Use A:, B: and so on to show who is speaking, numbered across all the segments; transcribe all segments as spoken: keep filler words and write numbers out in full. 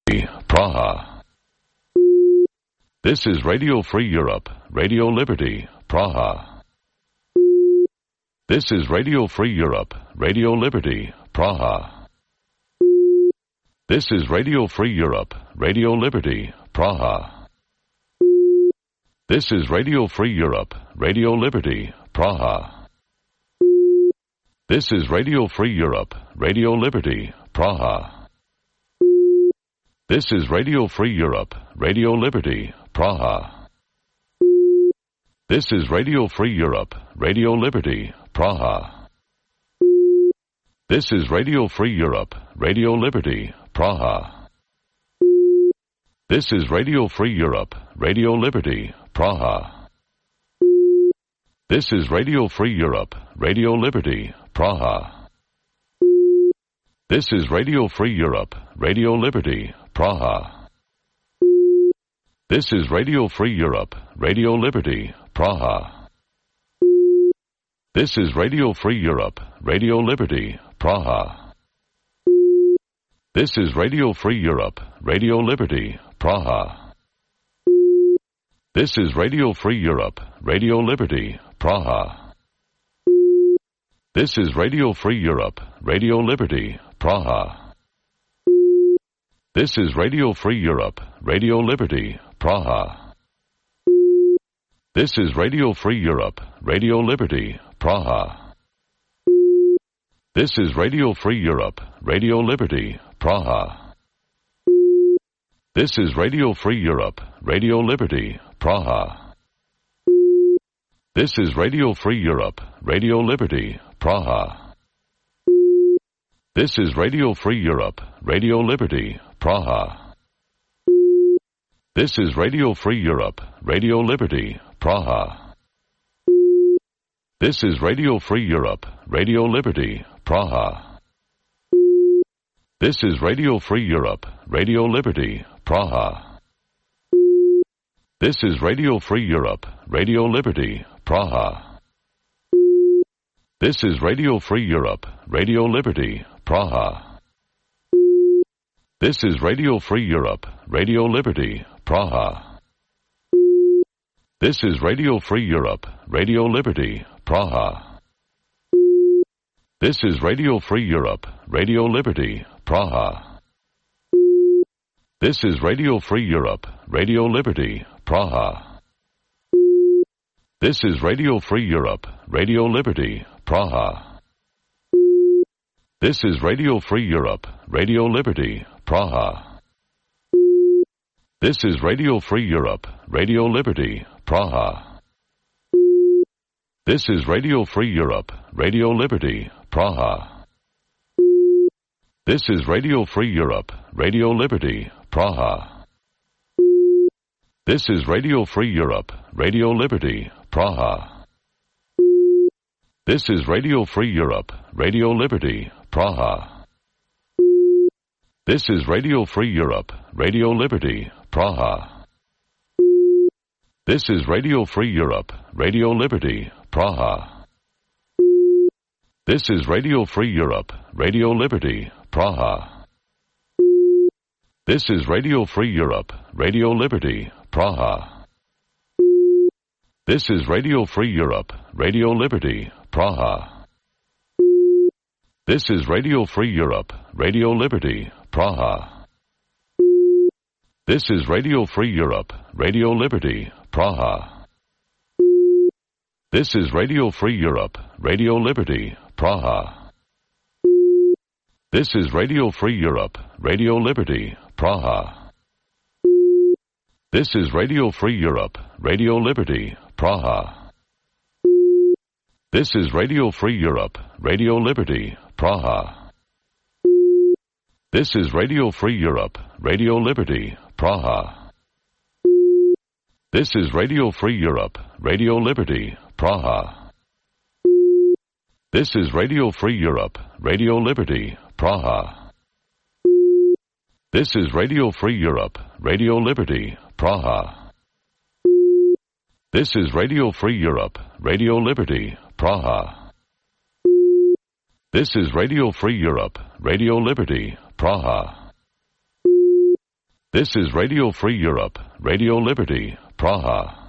A: Praha. This is Radio Free Europe, Radio Liberty, Praha. This is Radio Free Europe, Radio Liberty, Praha. This is Radio Free Europe, Radio Liberty, Praha. This is Radio Free Europe, Radio Liberty, Praha. This is Radio Free Europe, Radio Liberty, Praha. This is Radio Free Europe, Radio Liberty, Praha. This is Radio Free Europe, Radio Liberty, Praha. This is Radio Free Europe, Radio Liberty, Praha. This is Radio Free Europe, Radio Liberty, Praha. This is Radio Free Europe, Radio Liberty, Praha. This is Radio Free Europe, Radio Liberty, Praha. This is Radio Free Europe, Radio Liberty, Praha. This is Radio Free Europe, Radio Liberty, Praha. This is Radio Free Europe, Radio Liberty, Praha. This is Radio Free Europe, Radio Liberty, Praha. This is Radio Free Europe, Radio Liberty, Praha. This is Radio Free Europe, Radio Liberty, Praha. This is Radio Free Europe, Radio Liberty, Praha. This is Radio Free Europe, Radio Liberty, Praha. This is Radio Free Europe, Radio Liberty, Praha. This is Radio Free Europe, Radio Liberty, Praha. This is Radio Free Europe, Radio Liberty, Praha. This is Radio Free Europe, Radio Liberty, Praha. This is Radio Free Europe, Radio Liberty, Praha. This is Radio Free Europe, Radio Liberty, Praha. This is Radio Free Europe, Radio Liberty, Praha. This is Radio Free Europe, Radio Liberty, Praha. This is Radio Free Europe, Radio Liberty, Praha. This is Radio Free Europe, Radio Liberty, Praha. This is Radio Free Europe, Radio Liberty, Praha. This is Radio Free Europe, Radio Liberty, Praha. This is Radio Free Europe, Radio Liberty, Praha. This is Radio Free Europe, Radio Liberty, Praha. This is Radio Free Europe, Radio Liberty, Praha. This is Radio Free Europe, Radio Liberty, Praha. This is Radio Free Europe, Radio Liberty, Praha. This is Radio Free Europe, Radio Liberty, Praha. This is Radio Free Europe, Radio Liberty, Praha. This is Radio Free Europe, Radio Liberty, Praha. This is Radio Free Europe, Radio Liberty, Praha. This is Radio Free Europe, Radio Liberty, Praha. This is Radio Free Europe, Radio Liberty, Praha. This is Radio Free Europe, Radio Liberty, Praha. This is Radio Free Europe, Radio Liberty, Praha. This is Radio Free Europe, Radio Liberty, Praha. This is Radio Free Europe, Radio Liberty, Praha. This is Radio Free Europe, Radio Liberty, Praha. This is Radio Free Europe, Radio Liberty, Praha. This is Radio Free Europe, Radio Liberty, Praha. This is Radio Free Europe, Radio Liberty, Praha. This is Radio Free Europe, Radio Liberty, Praha. This is Radio Free Europe, Radio Liberty, Praha. This is Radio Free Europe, Radio Liberty, Praha. This is Radio Free Europe, Radio Liberty, Praha. This is Radio Free Europe, Radio Liberty, Praha. This is Radio Free Europe, Radio Liberty, Praha.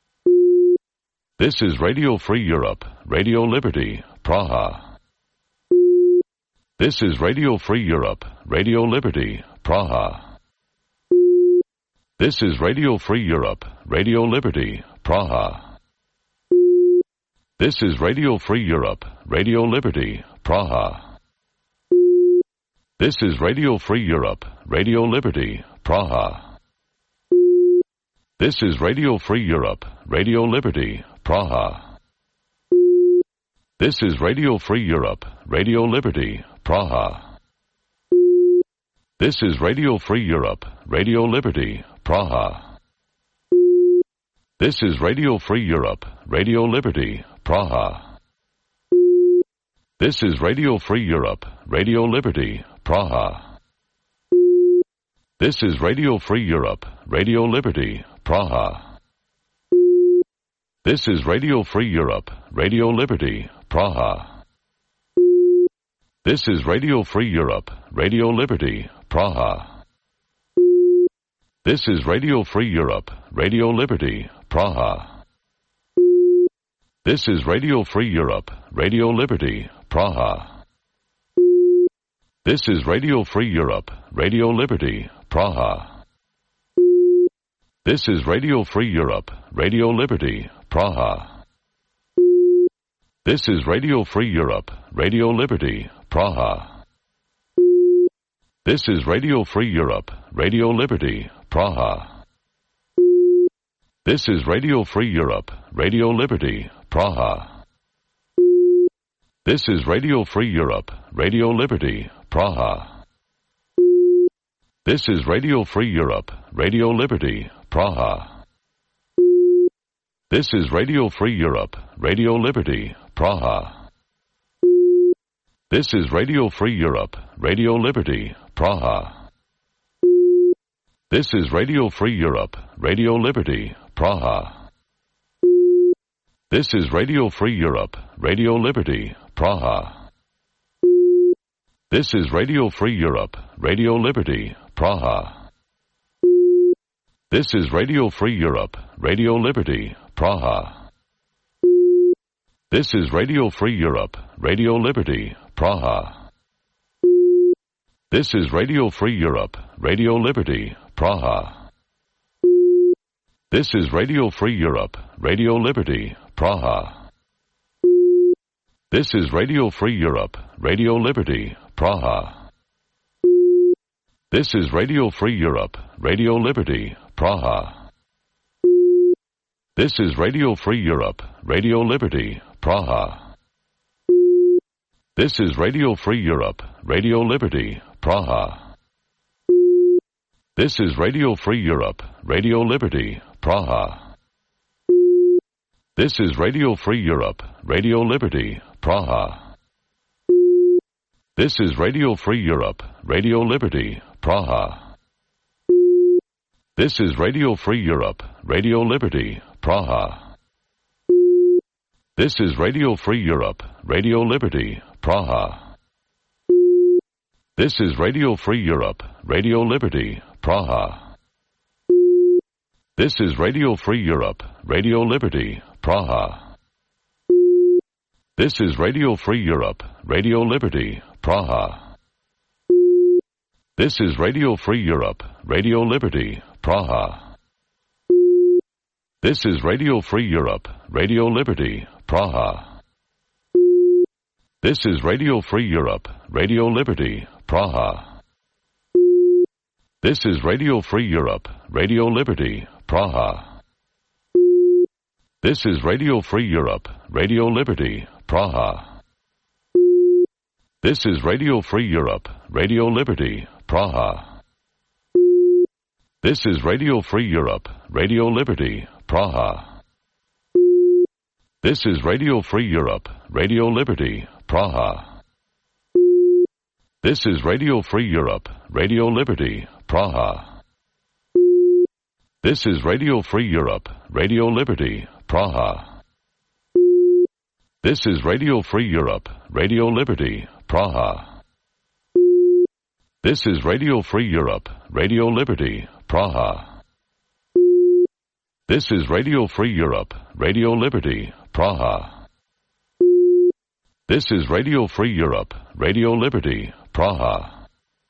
A: This is Radio Free Europe, Radio Liberty, Praha. This is Radio Free Europe, Radio Liberty, Praha. This is Radio Free Europe, Radio Liberty, Praha. This is Radio Free Europe, Radio Liberty, Praha. This is Radio Free Europe, Radio Liberty, Praha. This is Radio Free Europe, Radio Liberty, Praha. This is Radio Free Europe, Radio Liberty, Praha. This is Radio Free Europe, Radio Liberty, Praha. This is Radio Free Europe, Radio Liberty, Praha. This is Radio Free Europe, Radio Liberty, Praha. This is Radio Free Europe, Radio Liberty, Praha. This is Radio Free Europe, Radio Liberty, Praha. This is Radio Free Europe, Radio Liberty, Praha. This is Radio Free Europe, Radio Liberty, Praha. This is Radio Free Europe, Radio Liberty, Praha. This is Radio Free Europe, Radio Liberty, Praha. This is Radio Free Europe, Radio Liberty, Praha. This is Radio Free Europe, Radio Liberty, Praha. This is Radio Free Europe, Radio Liberty, Praha. This is Radio Free Europe, Radio Liberty, Praha. This is Radio Free Europe, Radio Liberty, Praha. This is Radio Free Europe, Radio Liberty, Praha. This is Radio Free Europe, Radio Liberty, Praha. This is Radio Free Europe, Radio Liberty, Praha. This is Radio Free Europe, Radio Liberty, Praha. This is Radio Free Europe, Radio Liberty, Praha. This is Radio Free Europe, Radio Liberty, Praha. This is Radio Free Europe, Radio Liberty, Praha. This is Radio Free Europe, Radio Liberty, Praha. This is Radio Free Europe, Radio Liberty, Praha. This is Radio Free Europe, Radio Liberty, Praha. This is Radio Free Europe, Radio Liberty, Praha. This is Radio Free Europe, Radio Liberty, Praha. This is Radio Free Europe, Radio Liberty, Praha. This is Radio Free Europe, Radio Liberty, Praha. This is Radio Free Europe, Radio Liberty, Praha. This is Radio Free Europe, Radio Liberty, Praha. This is Radio Free Europe, Radio Liberty, Praha. This is Radio Free Europe, Radio Liberty, Praha. This is Radio Free Europe, Radio Liberty, Praha. This is Radio Free Europe, Radio Liberty, Praha. This is Radio Free Europe, Radio Liberty, Praha. This is Radio Free Europe, Radio Liberty, Praha. This is Radio Free Europe, Radio Liberty, Praha. This is Radio Free Europe, Radio Liberty, Praha. This is Radio Free Europe, Radio Liberty, Praha. This is Radio Free Europe, Radio Liberty, Praha. This is Radio Free Europe, Radio Liberty, Praha. This is Radio Free Europe, Radio Liberty, Praha. This is Radio Free Europe, Radio Liberty, Praha. This is Radio Free Europe, Radio Liberty, Praha. This is Radio Free Europe, Radio Liberty, Praha. This is Radio Free Europe, Radio Liberty, Praha. This is Radio Free Europe, Radio Liberty, Praha. This is Radio Free Europe, Radio Liberty, Praha. This is Radio Free Europe, Radio Liberty, Praha. This is Radio Free Europe, Radio Liberty, Praha.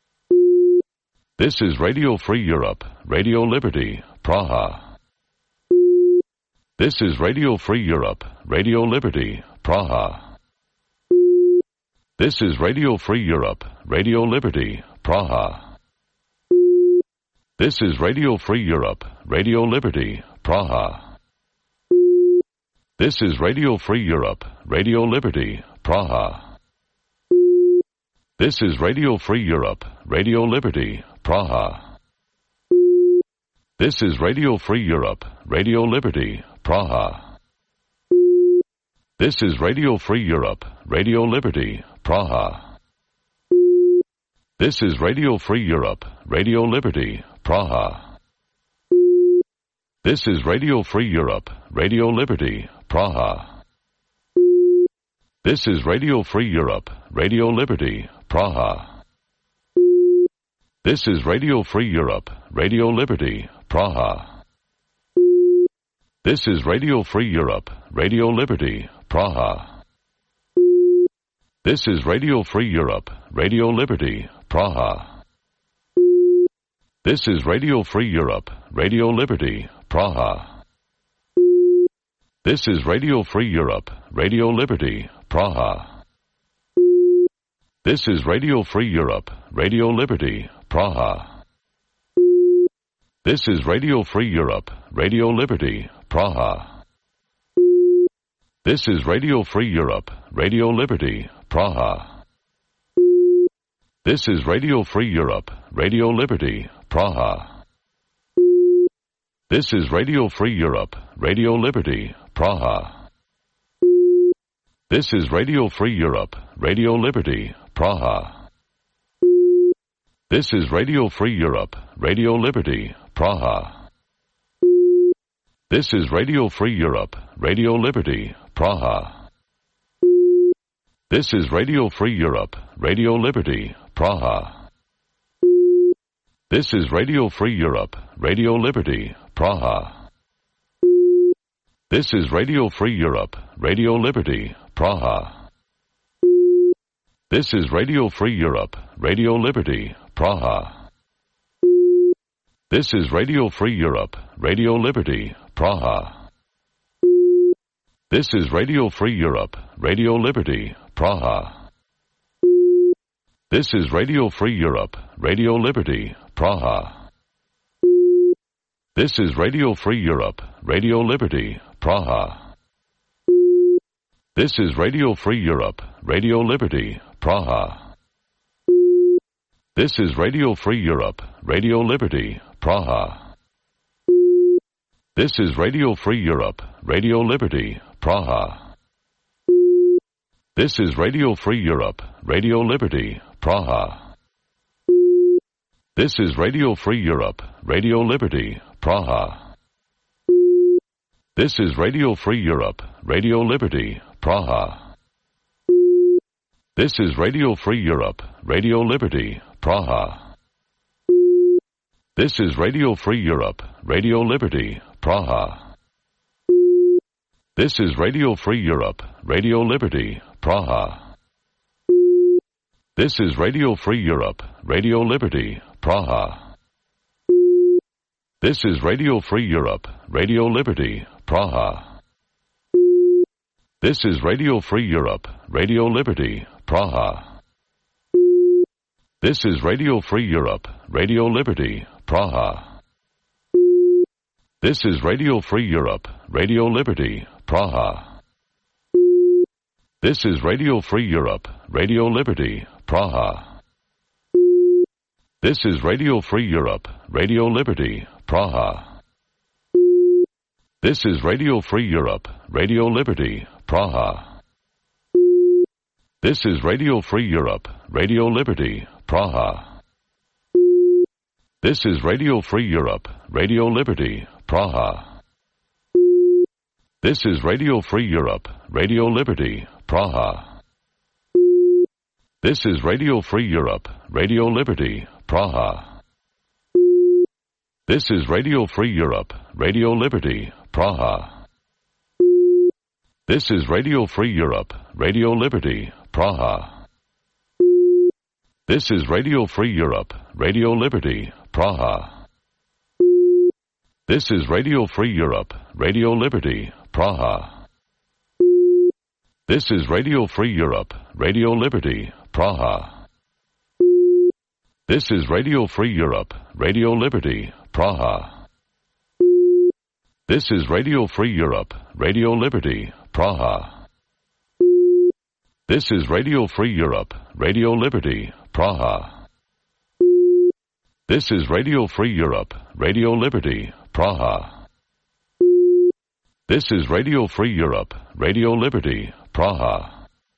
A: This is Radio Free Europe, Radio Liberty, Praha. This is Radio Free Europe, Radio Liberty, Praha. This is Radio Free Europe, Radio Liberty, Praha. This is Radio Free Europe, Radio Liberty, Praha. This is Radio Free Europe, Radio Liberty, Praha. This is Radio Free Europe, Radio Liberty, Praha. This is Radio Free Europe, Radio Liberty, Praha. This is Radio Free Europe, Radio Liberty, Praha. This is Radio Free Europe, Radio Liberty, Praha. This is Radio Free Europe, Radio Liberty, Praha. This is Radio Free Europe, Radio Liberty, Praha. This is Radio Free Europe, Radio Liberty, Praha. This is Radio Free Europe, Radio Liberty, Praha. This is Radio Free Europe, Radio Liberty, Praha. This is Radio Free Europe, Radio Liberty, Praha. This is Radio Free Europe, Radio Liberty, Praha. This is Radio Free Europe, Radio Liberty, Praha. This is Radio Free Europe, Radio Liberty, Praha. This is Radio Free Europe, Radio Liberty, Praha. This is Radio Free Europe, Radio Liberty, Praha. This is Radio Free Europe, Radio Liberty, Praha. This is Radio Free Europe, Radio Liberty, Praha. This is Radio Free Europe, Radio Liberty, Praha. This is Radio Free Europe, Radio Liberty, Praha. This is Radio Free Europe, Radio Liberty, Praha. This is Radio Free Europe, Radio Liberty, Praha. This is Radio Free Europe, Radio Liberty, Praha. This is Radio Free Europe, Radio Liberty, Praha. This is Radio Free Europe, Radio Liberty, Praha. This is Radio Free Europe, Radio Liberty, Praha. This is Radio Free Europe, Radio Liberty, Praha. This is Radio Free Europe, Radio Liberty, Praha. This is Radio Free Europe, Radio Liberty, Praha. This is Radio Free Europe, Radio Liberty, Praha. This is Radio Free Europe, Radio Liberty, Praha. This is Radio Free Europe, Radio Liberty, Praha. This is Radio Free Europe, Radio Liberty, Praha. This is Radio Free Europe, Radio Liberty, Praha. This is Radio Free Europe, Radio Liberty, Praha. This is Radio Free Europe, Radio Liberty, Praha. This is Radio Free Europe, Radio Liberty, Praha. This is Radio Free Europe, Radio Liberty, Praha. This is Radio Free Europe, Radio Liberty, Praha. This is Radio Free Europe, Radio Liberty, Praha. This is Radio Free Europe, Radio Liberty, Praha. This is Radio Free Europe, Radio Liberty, Praha. This is Radio Free Europe, Radio Liberty, Praha. This is Radio Free Europe, Radio Liberty, Praha. This is Radio Free Europe, Radio Liberty, Praha. This is Radio Free Europe, Radio Liberty, Praha. This is Radio Free Europe, Radio Liberty, Praha. This is Radio Free Europe, Radio Liberty, Praha. This is Radio Free Europe, Radio Liberty, Praha. This is Radio Free Europe, Radio Liberty, Praha. This is Radio Free Europe, Radio Liberty, Praha. This is Radio Free Europe, Radio Liberty, Praha. This is Radio Free Europe, Radio Liberty, Praha. This is Radio Free Europe, Radio Liberty, Praha. This is Radio Free Europe, Radio Liberty, Praha. This is Radio Free Europe, Radio Liberty, Praha. This is Radio Free Europe, Radio Liberty, Praha. This is Radio Free Europe, Radio Liberty, Praha. This is Radio Free Europe, Radio Liberty, Praha.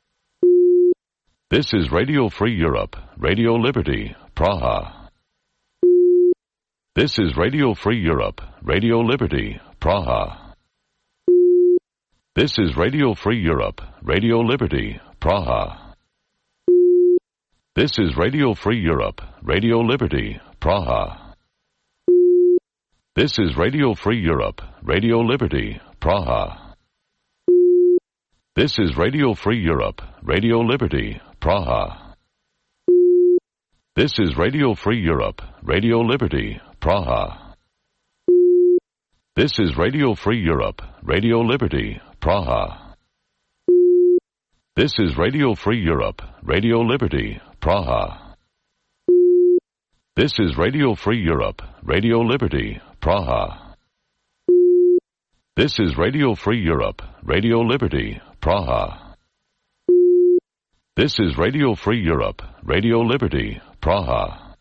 A: This is Radio Free Europe, Radio Liberty, Praha. This is Radio Free Europe, Radio Liberty, Praha. This is Radio Free Europe, Radio Liberty, Praha. This is Radio Free Europe, Radio Liberty, Praha. This is Radio Free Europe, Radio Liberty, Praha. This is Radio Free Europe, Radio Liberty, Praha. This is Radio Free Europe, Radio Liberty, Praha. This is Radio Free Europe, Radio Liberty, Praha. This is Radio Free Europe, Radio Liberty, Praha. This is Radio Free Europe, Radio Liberty, Praha. This is Radio Free Europe, Radio Liberty, Praha. This is Radio Free Europe, Radio Liberty, Praha.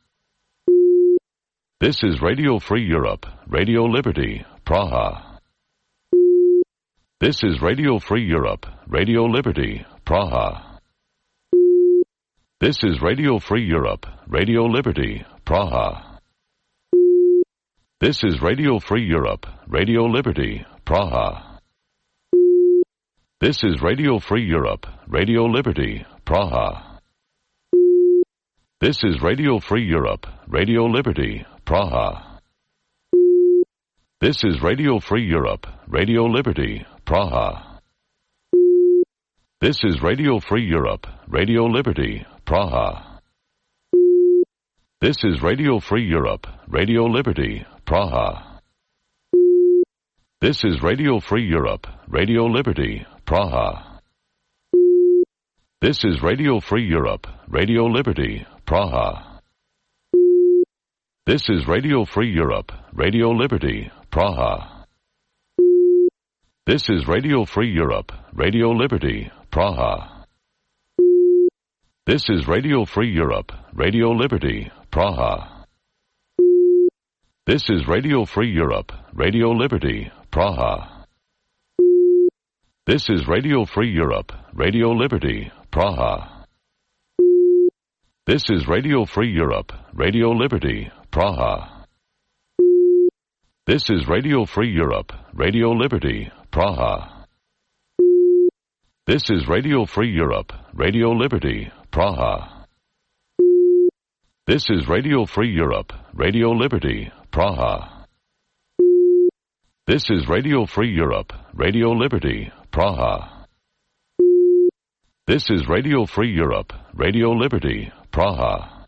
A: This is Radio Free Europe, Radio Liberty, Praha. This is Radio Free Europe, Radio Liberty, Praha. This is Radio Free Europe, Radio Liberty, Praha. This is Radio Free Europe, Radio Liberty, Praha. This is Radio Free Europe, Radio Liberty, Praha. This is Radio Free Europe, Radio Liberty, Praha. This is Radio Free Europe, Radio Liberty, Praha. This is Radio Free Europe, Radio Liberty, Praha. This is Radio Free Europe, Radio Liberty, Praha. This is Radio Free Europe, Radio Liberty, Praha. This is Radio Free Europe, Radio Liberty, Praha. This is Radio Free Europe, Radio Liberty, Praha. This is Radio Free Europe, Radio Liberty, Praha. This is Radio Free Europe, Radio Liberty, Praha. This is Radio Free Europe, Radio Liberty, Praha. This is Radio Free Europe, Radio Liberty, Praha. This is Radio Free Europe, Radio Liberty, Praha. This is Radio Free Europe, Radio Liberty, Praha. This is Radio Free Europe, Radio Liberty, Praha. This is Radio Free Europe, Radio Liberty, Praha. This is Radio Free Europe, Radio Liberty, Praha. This is Radio Free Europe, Radio Liberty, Praha.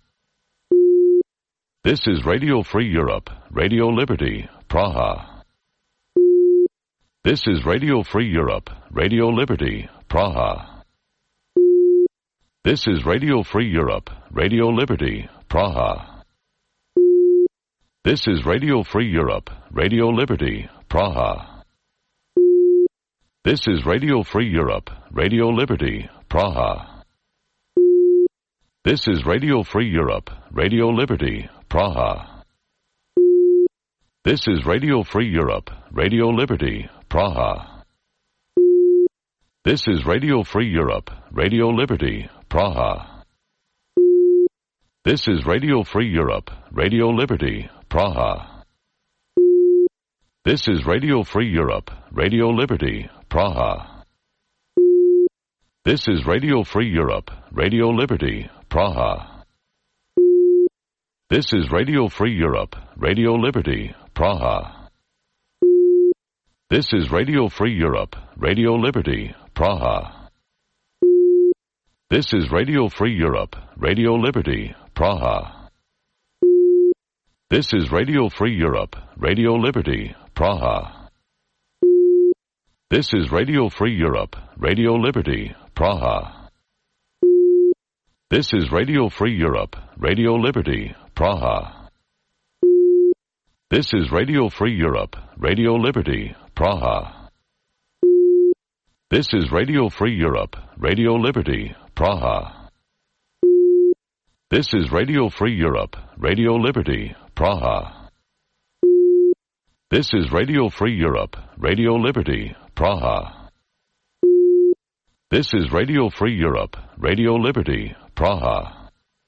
A: This is Radio Free Europe, Radio Liberty, Praha. This is Radio Free Europe, Radio Liberty, Praha. This is Radio Free Europe, Radio Liberty, Praha. This is Radio Free Europe, Radio Liberty, Praha. This is Radio Free Europe, Radio Liberty, Praha. This is Radio Free Europe, Radio Liberty, Praha. This is Radio Free Europe, Radio Liberty, Praha. This is Radio Free Europe, Radio Liberty, Praha. This is Radio Free Europe, Radio Liberty, Praha. This is Radio Free Europe, Radio Liberty, Praha. This is Radio Free Europe, Radio Liberty, Praha. This is Radio Free Europe, Radio Liberty, Praha. This is Radio Free Europe, Radio Liberty, Praha. This is Radio Free Europe, Radio Liberty, Praha. This is Radio Free Europe, Radio Liberty, Praha. This is Radio Free Europe, Radio Liberty, Praha. This is Radio Free Europe, Radio Liberty, Praha. This is Radio Free Europe, Radio Liberty, Praha. This is Radio Free Europe, Radio Liberty, Praha. This is Radio Free Europe, Radio Liberty, Praha. This is Radio Free Europe, Radio Liberty, Praha. This is Radio Free Europe, Radio Liberty, Praha.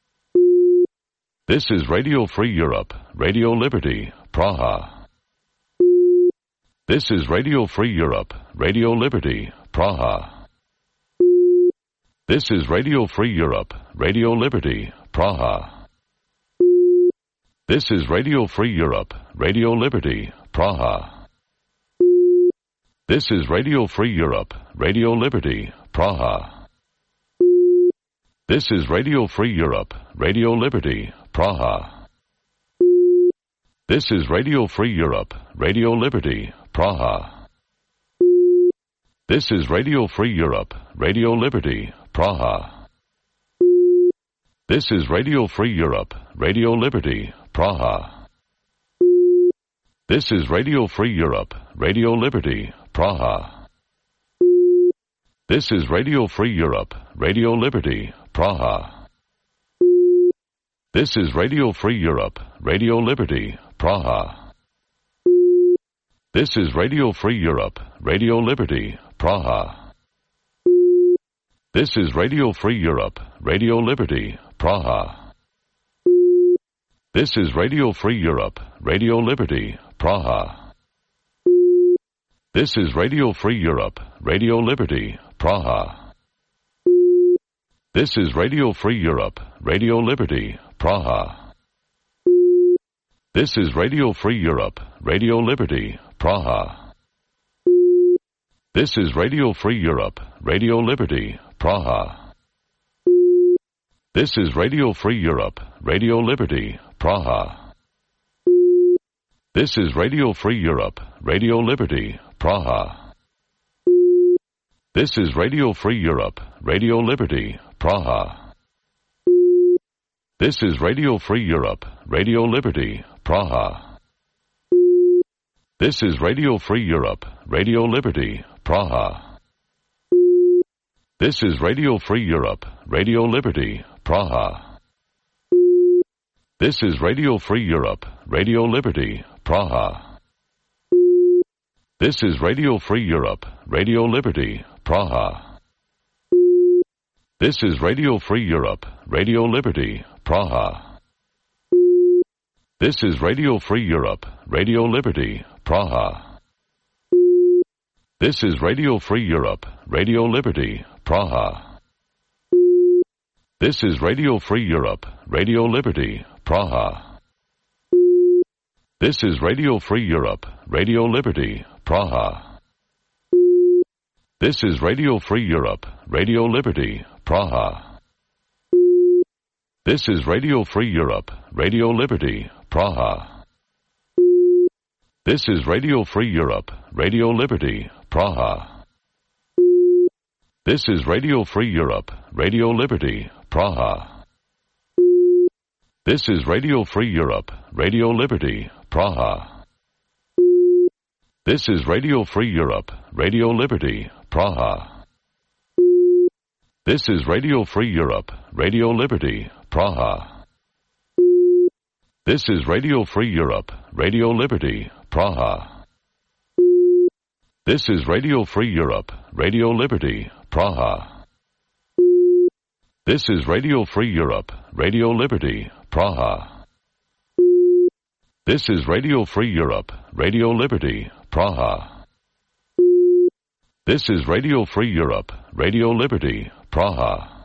A: This is Radio Free Europe, Radio Liberty, Praha. This is Radio Free Europe, Radio Liberty, Praha. This is Radio Free Europe, Radio Liberty, Praha. This is Radio Free Europe, Radio Liberty, Praha. This is Radio Free Europe, Radio Liberty, Praha. This is Radio Free Europe, Radio Liberty, Praha. This is Radio Free Europe, Radio Liberty, Praha. This is Radio Free Europe, Radio Liberty, Praha. This is Radio Free Europe, Radio Liberty, Praha. This is Radio Free Europe, Radio Liberty, Praha. This is Radio Free Europe, Radio Liberty, Praha. This is Radio Free Europe, Radio Liberty, Praha. This is Radio Free Europe, Radio Liberty, Praha. This is Radio Free Europe, Radio Liberty, Praha. This is Radio Free Europe, Radio Liberty, Praha. This is Radio Free Europe, Radio Liberty, Praha. This is Radio Free Europe, Radio Liberty, Praha. This is Radio Free Europe, Radio Liberty, Praha. This is Radio Free Europe, Radio Liberty, Praha. This is Radio Free Europe, Radio Liberty, Praha. This is Radio Free Europe, Radio Liberty, Praha. This is Radio Free Europe, Radio Liberty, Praha. This is Radio Free Europe, Radio Liberty, Praha. This is Radio Free Europe, Radio Liberty, Praha. This is Radio Free Europe, Radio Liberty, Praha. This is Radio Free Europe, Radio Liberty, Praha. This is Radio Free Europe, Radio Liberty, Praha. This is Radio Free Europe, Radio Liberty, Praha. This is Radio Free Europe, Radio Liberty, Praha. This is Radio Free Europe, Radio Liberty, Praha. This is Radio Free Europe, Radio Liberty, Praha. This is Radio Free Europe, Radio Liberty, Praha. This is Radio Free Europe, Radio Liberty, Praha. This is Radio Free Europe, Radio Liberty, Praha. This is Radio Free Europe, Radio Liberty, Praha. This is Radio Free Europe, Radio Liberty, Praha. This is Radio Free Europe, Radio Liberty, Praha. This is Radio Free Europe, Radio Liberty, Praha. This is Radio Free Europe, Radio Liberty, Praha. This is Radio Free Europe, Radio Liberty, Praha. This is Radio Free Europe, Radio Liberty, Praha. This is Radio Free Europe, Radio Liberty, Praha. This is Radio Free Europe, Radio Liberty, Praha. This is Radio Free Europe, Radio Liberty, Praha.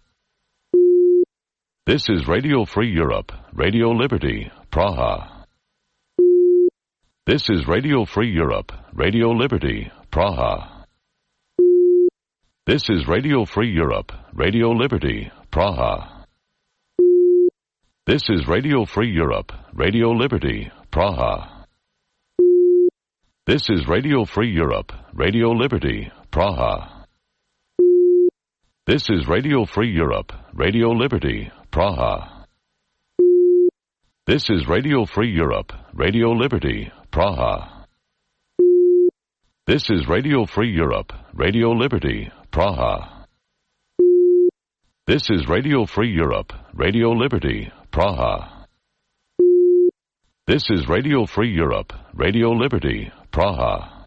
A: This is Radio Free Europe, Radio Liberty, Praha. This is Radio Free Europe, Radio Liberty, Praha. This is Radio Free Europe, Radio Liberty, Praha. This is Radio Free Europe, Radio Liberty, Praha. This is Radio Free Europe, Radio Liberty, Praha. This is Radio Free Europe, Radio Liberty, Praha. This is Radio Free Europe, Radio Liberty, Praha. This is Radio Free Europe, Radio Liberty, Praha. This is Radio Free Europe, Radio Liberty, Praha. This is Radio Free Europe, Radio Liberty, Praha.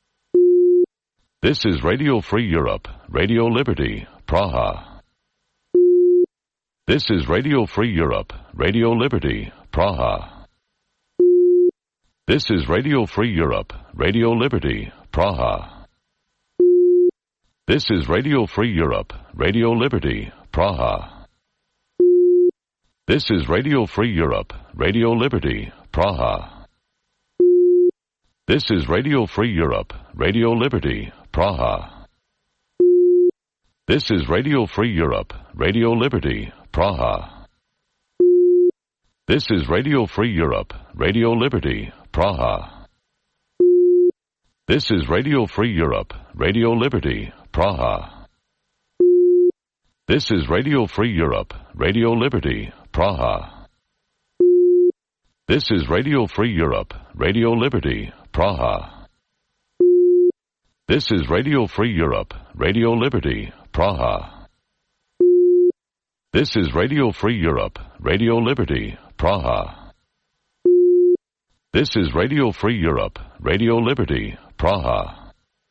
A: This is Radio Free Europe, Radio Liberty, Praha. This is Radio Free Europe, Radio Liberty, Praha. This is Radio Free Europe, Radio Liberty, Praha. This is Radio Free Europe, Radio Liberty, Praha. This is Radio Free Europe, Radio Liberty, Praha. This is Radio Free Europe, Radio Liberty, Praha. This is Radio Free Europe, Radio Liberty, Praha. This is Radio Free Europe, Radio Liberty, Praha. This is Radio Free Europe, Radio Liberty, Praha. This is Radio Free Europe, Radio Liberty, Praha. This is Radio Free Europe, Radio Liberty, Praha. This is Radio Free Europe, Radio Liberty, Praha. This is Radio Free Europe, Radio Liberty, Praha. This is Radio Free Europe, Radio Liberty, Praha.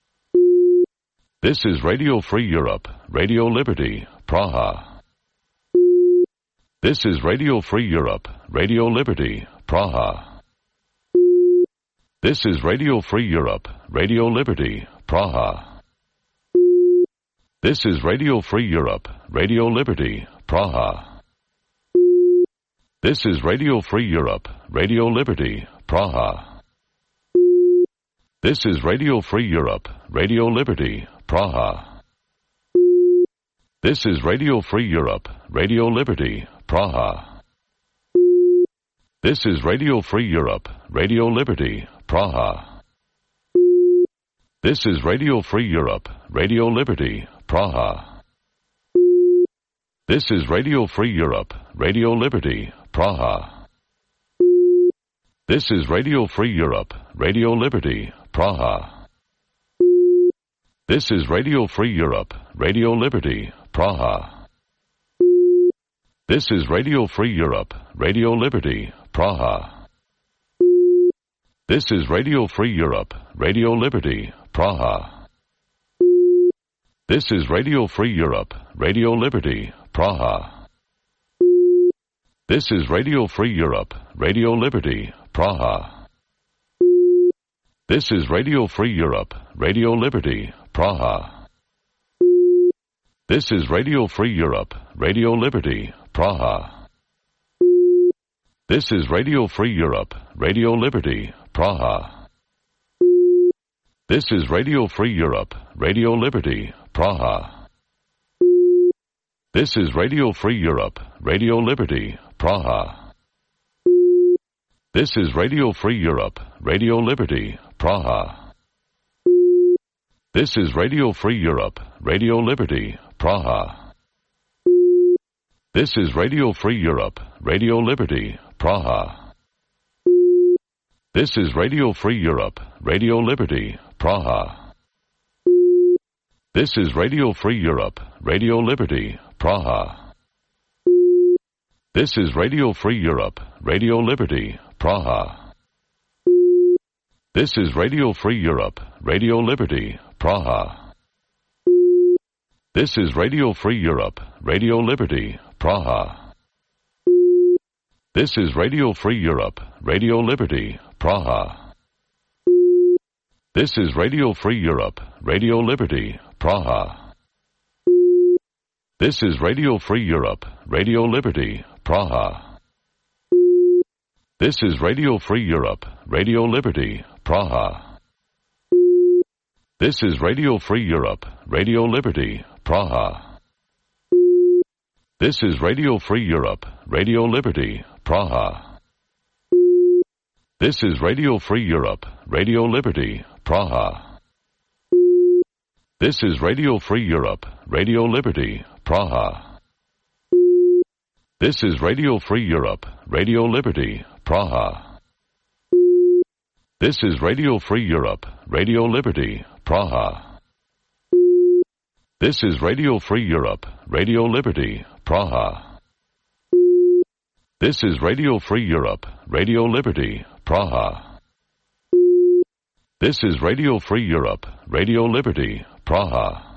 A: This is Radio Free Europe, Radio Liberty, Praha. This is Radio Free Europe, Radio Liberty, Praha. This is Radio Free Europe, Radio Liberty, Praha. This is Radio Free Europe, Radio Liberty, Praha. This is Radio Free Europe, Radio Liberty, Praha. This is Radio Free Europe, Radio Liberty, Praha. This is Radio Free Europe, Radio Liberty, Praha. This is Radio Free Europe, Radio Liberty, Praha. This is Radio Free Europe, Radio Liberty, Praha. This is Radio Free Europe, Radio Liberty, Praha. This is Radio Free Europe, Radio Liberty, Praha. This is Radio Free Europe, Radio Liberty, Praha. This is Radio Free Europe, Radio Liberty, Praha. This is Radio Free Europe, Radio Liberty, Praha. This is Radio Free Europe, Radio Liberty, Praha. This is Radio Free Europe, Radio Liberty, Praha. This is Radio Free Europe, Radio Liberty, Praha. This is Radio Free Europe, Radio Liberty, Praha. This is Radio Free Europe, Radio Liberty, Praha. This is Radio Free Europe, Radio Liberty, Praha. This is Radio Free Europe, Radio Liberty, Praha. This is Radio Free Europe, Radio Liberty, Praha. This is Radio Free Europe, Radio Liberty, Praha. This is Radio Free Europe, Radio Liberty, Praha. This is Radio Free Europe, Radio Liberty, Praha. This is Radio Free Europe, Radio Liberty, Praha. This is Radio Free Europe, Radio Liberty, Praha. This is Radio Free Europe, Radio Liberty, Praha. This is Radio Free Europe, Radio Liberty, Praha. This is Radio Free Europe, Radio Liberty, Praha. This is Radio Free Europe, Radio Liberty, Praha. This is Radio Free Europe, Radio Liberty, Praha. This is Radio Free Europe, Radio Liberty, Praha. This is Radio Free Europe, Radio Liberty, Praha. This is Radio Free Europe, Radio Liberty, Praha. This is Radio Free Europe, Radio Liberty, Praha. This is Radio Free Europe, Radio Liberty, Praha. This is Radio Free Europe, Radio Liberty, Praha. This is Radio Free Europe, Radio Liberty, Praha. This is Radio Free Europe, Radio Liberty, Praha. This is Radio Free Europe, Radio Liberty, Praha. This is Radio Free Europe, Radio Liberty, Praha.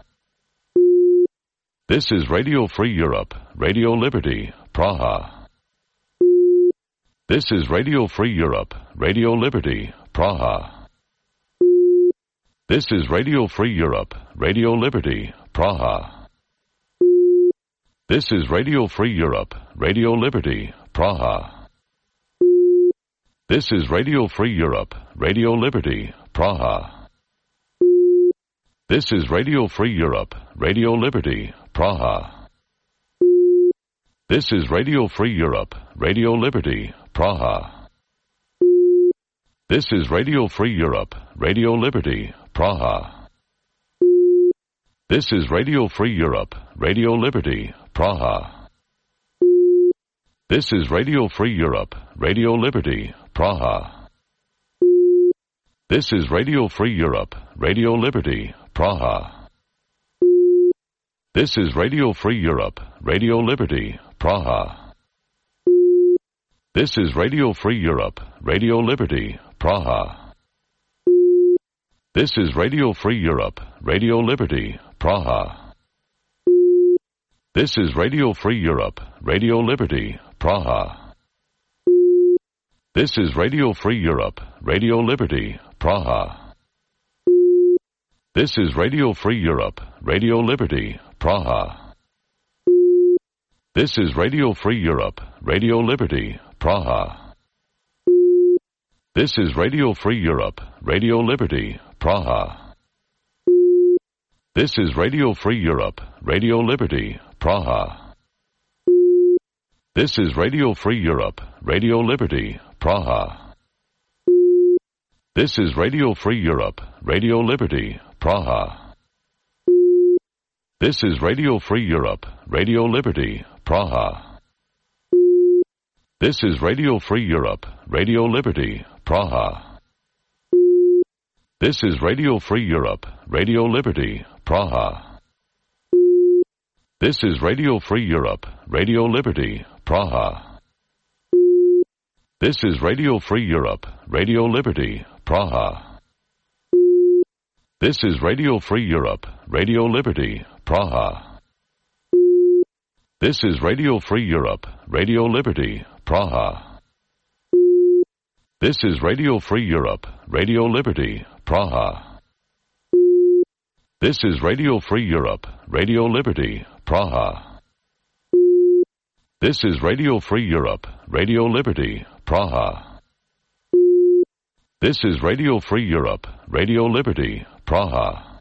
A: This is Radio Free Europe, Radio Liberty, Praha. This is Radio Free Europe, Radio Liberty, Praha. This is Radio Free Europe, Radio Liberty, Praha. This is Radio Free Europe, Radio Liberty, Praha. This is Radio Free Europe, Radio Liberty, Praha. This is Radio Free Europe, Radio Liberty, Praha. This is Radio Free Europe, Radio Liberty, Praha. This is Radio Free Europe, Radio Liberty, Praha. This is Radio Free Europe, Radio Liberty, Praha. This is Radio Free Europe, Radio Liberty, Praha. This is Radio Free Europe, Radio Liberty, Praha. This is Radio Free Europe, Radio Liberty, Praha. This is Radio Free Europe, Radio Liberty, Praha. This is Radio Free Europe, Radio Liberty, Praha. This is Radio Free Europe, Radio Liberty, Praha. This is Radio Free Europe, Radio Liberty, Praha. This is Radio Free Europe, Radio Liberty, Praha. This is Radio Free Europe, Radio Liberty, Praha. This is Radio Free Europe, Radio Liberty, Praha. This is Radio Free Europe, Radio Liberty, Praha. This is Radio Free Europe, Radio Liberty, Praha. This is Radio Free Europe, Radio Liberty, Praha. This is Radio Free Europe, Radio Liberty, Praha. This is Radio Free Europe, Radio Liberty, Praha. This is Radio Free Europe, Radio Liberty, Praha. This is Radio Free Europe, Radio Liberty, Praha. This is Radio Free Europe, Radio Liberty, Praha. This is Radio Free Europe, Radio Liberty, Praha. This is Radio Free Europe, Radio Liberty, Praha. This is Radio Free Europe, Radio Liberty, Praha. This is Radio Free Europe, Radio Liberty, Praha. This is Radio Free Europe, Radio Liberty, Praha. This is Radio Free Europe, Radio Liberty, Praha.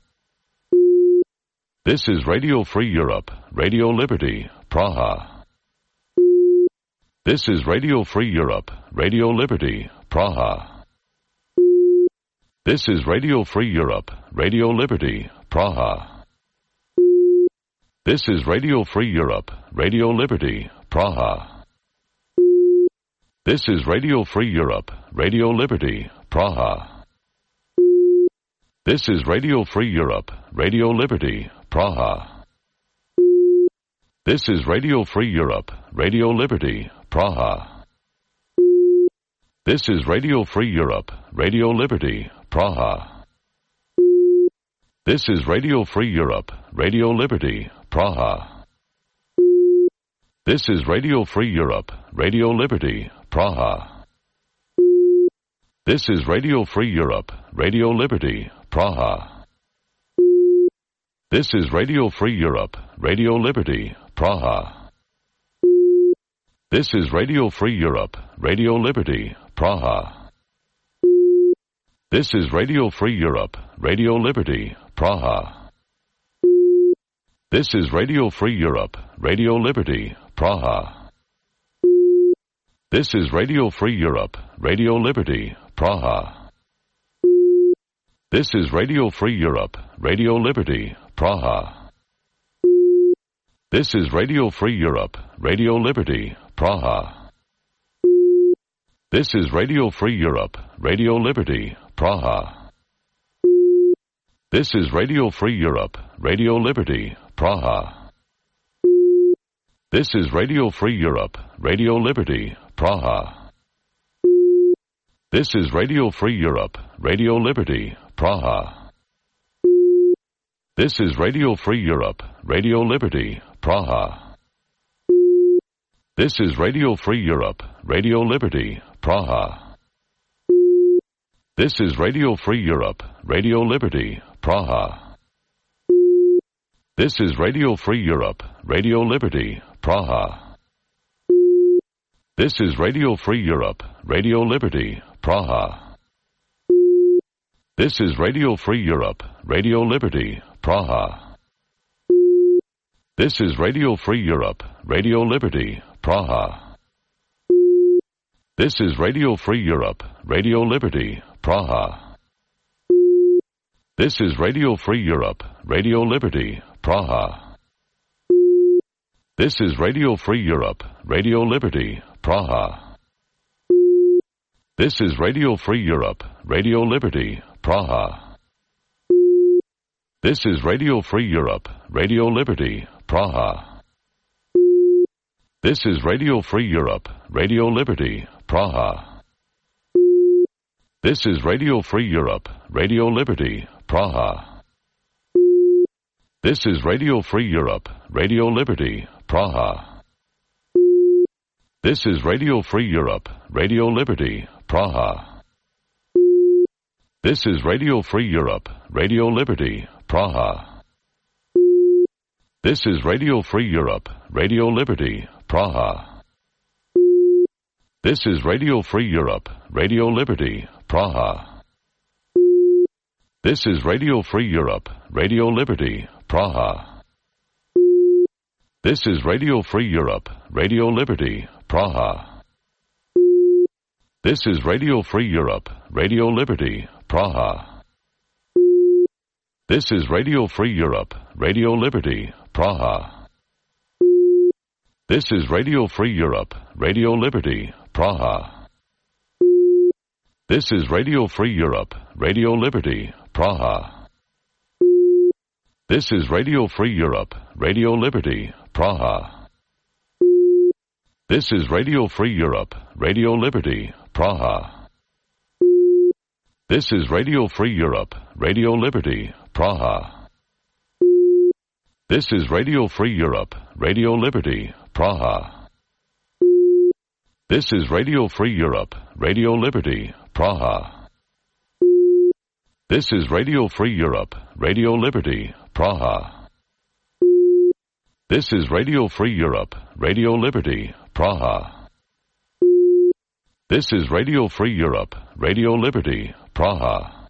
A: This is Radio Free Europe, Radio Liberty, Praha. This is Radio Free Europe, Radio Liberty, Praha. This is Radio Free Europe, Radio Liberty, Praha. This is Radio Free Europe, Radio Liberty, Praha. This is Radio Free Europe, Radio Liberty, Praha. This is Radio Free Europe, Radio Liberty, Praha. This is Radio Free Europe, Radio Liberty, Praha. This is Radio Free Europe, Radio Liberty, Praha. This is Radio Free Europe, Radio Liberty, Praha. This is Radio Free Europe, Radio Liberty, Praha. This is Radio Free Europe, Radio Liberty, Praha. This is Radio Free Europe, Radio Liberty, Praha. This is Radio Free Europe, Radio Liberty, Praha. This is Radio Free Europe, Radio Liberty, Praha. This is Radio Free Europe, Radio Liberty, Praha. This is Radio Free Europe, Radio Liberty, Praha. This is Radio Free Europe, Radio Liberty, Praha. This is Radio Free Europe, Radio Liberty, Praha. This is Radio Free Europe, Radio Liberty, Praha. This is Radio Free Europe, Radio Liberty, Praha. This is Radio Free Europe, Radio Liberty, Praha. This is Radio Free Europe, Radio Liberty, Praha. This is Radio Free Europe, Radio Liberty, Praha. This is Radio Free Europe, Radio Liberty, Praha. This is Radio Free Europe, Radio Liberty, Praha. This is Radio Free Europe, Radio Liberty, Praha. This is Radio Free Europe, Radio Liberty, Praha. This is Radio Free Europe, Radio Liberty, Praha. This is Radio Free Europe, Radio Liberty, Praha. This is Radio Free Europe, Radio Liberty, Praha. This is Radio Free Europe, Radio Liberty, Praha. This is Radio Free Europe, Radio Liberty, Praha. This is Radio Free Europe, Radio Liberty, Praha. This is Radio Free Europe, Radio Liberty, Praha. This is Radio Free Europe, Radio Liberty, Praha. This is Radio Free Europe, Radio Liberty, Praha. This is Radio Free Europe, Radio Liberty, Praha. This is Radio Free Europe, Radio Liberty, Praha. This is Radio Free Europe, Radio Liberty, Praha. This is Radio Free Europe, Radio Liberty, Praha. This is Radio Free Europe, Radio Liberty, Praha. This is Radio Free Europe, Radio Liberty, Praha. This is Radio Free Europe, Radio Liberty, Praha. This is Radio Free Europe, Radio Liberty, Praha. This is Radio Free Europe, Radio Liberty, Praha. This is Radio Free Europe, Radio Liberty, Praha. This is Radio Free Europe, Radio Liberty, Praha. This is Radio Free Europe, Radio Liberty, Praha. This is Radio Free Europe, Radio Liberty, Praha. This is Radio Free Europe, Radio Liberty, Praha. This is Radio Free Europe, Radio Liberty, Praha. This is Radio Free Europe, Radio Liberty, Praha. This is Radio Free Europe, Radio Liberty, Praha. This is Radio Free Europe, Radio Liberty, Praha. This is Radio Free Europe, Radio Liberty, Praha.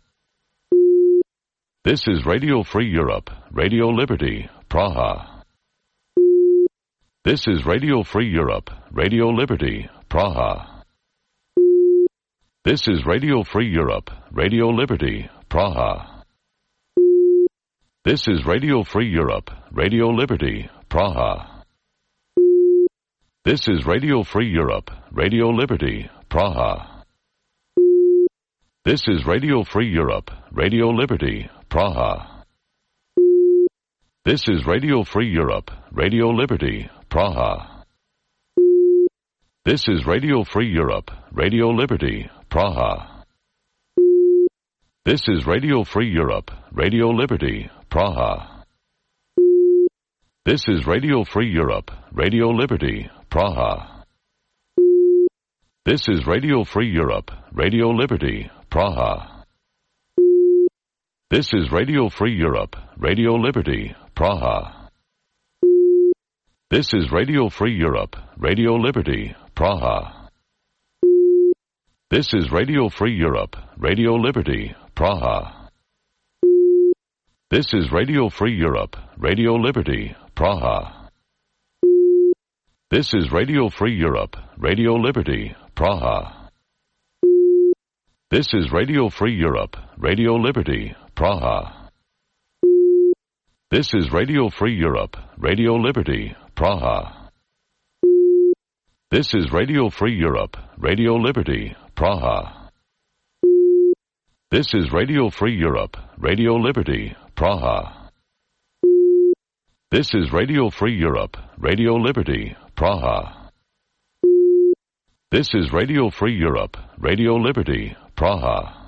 A: This is Radio Free Europe, Radio Liberty, Praha. This is Radio Free Europe, Radio Liberty, Praha. This is Radio Free Europe, Radio Liberty, Praha. This is Radio Free Europe, Radio Liberty, Praha. This is Radio Free Europe, Radio Liberty, Praha. This is Radio Free Europe, Radio Liberty, Praha. This is Radio Free Europe, Radio Liberty, Praha. This is Radio Free Europe, Radio Liberty, Praha. This is Radio Free Europe, Radio Liberty, Praha. This is Radio Free Europe, Radio Liberty, Praha. This is Radio Free Europe, Radio Liberty, Praha. This is Radio Free Europe, Radio Liberty, Praha. This is Radio Free Europe, Radio Liberty, Praha. This is Radio Free Europe, Radio Liberty, Praha. This is Radio Free Europe, Radio Liberty, Praha. This is Radio Free Europe, Radio Liberty, Praha. This is Radio Free Europe, Radio Liberty, Praha. This is Radio Free Europe, Radio Liberty, Praha. This is Radio Free Europe, Radio Liberty, Praha. This is Radio Free Europe, Radio Liberty, Praha. This is Radio Free Europe, Radio Liberty, Praha. This is Radio Free Europe, Radio Liberty, Praha.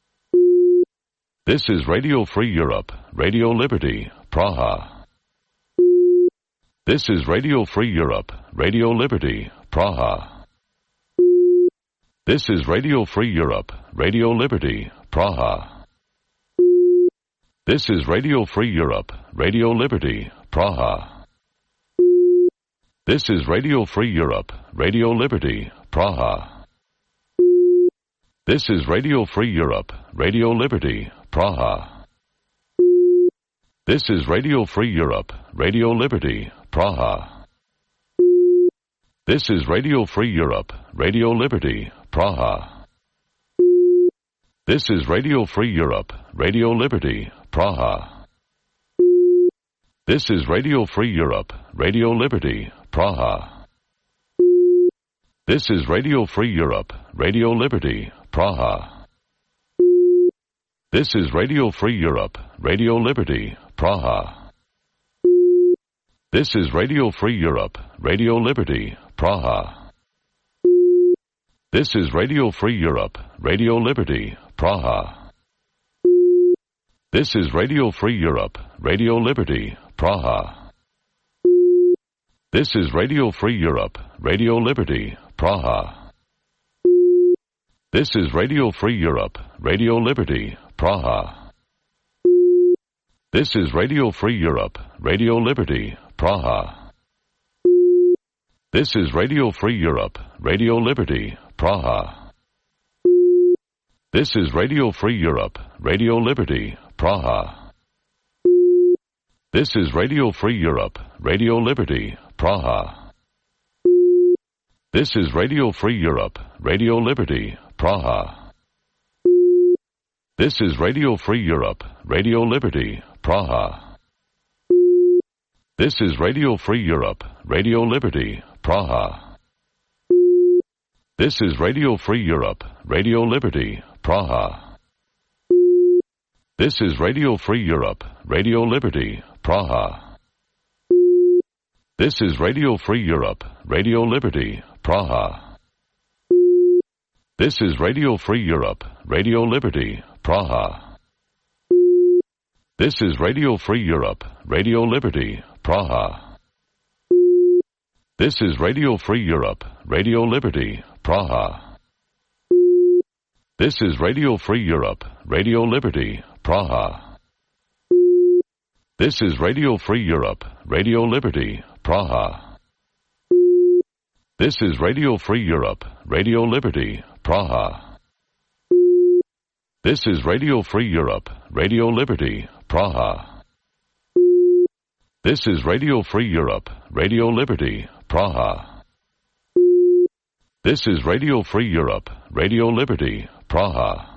A: This is Radio Free Europe, Radio Liberty, Praha. This is Radio Free Europe, Radio Liberty, Praha. This is Radio Free Europe, Radio Liberty, Praha. This is Radio Free Europe, Radio Liberty, Praha. This is Radio Free Europe, Radio Liberty, Praha. This is Radio Free Europe, Radio Liberty, Praha. This is Radio Free Europe, Radio Liberty, Praha. This is Radio Free Europe, Radio Liberty, Praha. This is Radio Free Europe, Radio Liberty, Praha. This is Radio Free Europe, Radio Liberty, Praha. This is Radio Free Europe, Radio Liberty, Praha. This is Radio Free Europe, Radio Liberty, Praha. This is Radio Free Europe, Radio Liberty, Praha. This is Radio Free Europe, Radio Liberty, Praha. This is Radio Free Europe, Radio Liberty, Praha. This is Radio Free Europe, Radio Liberty, Praha. This is Radio Free Europe, Radio Liberty, Praha. This is Radio Free Europe, Radio Liberty, Praha. This is Radio Free Europe, Radio Liberty, Praha. This is Radio Free Europe, Radio Liberty, Praha. This is Radio Free Europe, Radio Liberty, Praha. This is Radio Free Europe, Radio Liberty, Praha. This is Radio Free Europe, Radio Liberty, Praha. This is Radio Free Europe, Radio Liberty, Praha. This is Radio Free Europe, Radio Liberty, Praha. This is Radio Free Europe, Radio Liberty, Praha. This is Radio Free Europe, Radio Liberty, Praha. This is Radio Free Europe, Radio Liberty, Praha. This is Radio Free Europe, Radio Liberty, Praha. This is Radio Free Europe, Radio Liberty, Praha. This is Radio Free Europe, Radio Liberty, Praha. This is Radio Free Europe, Radio Liberty, Praha. This is Radio Free Europe, Radio Liberty, Praha. This is Radio Free Europe, Radio Liberty, Praha. This is Radio Free Europe, Radio Liberty, Praha. This is Radio Free Europe, Radio Liberty, Praha.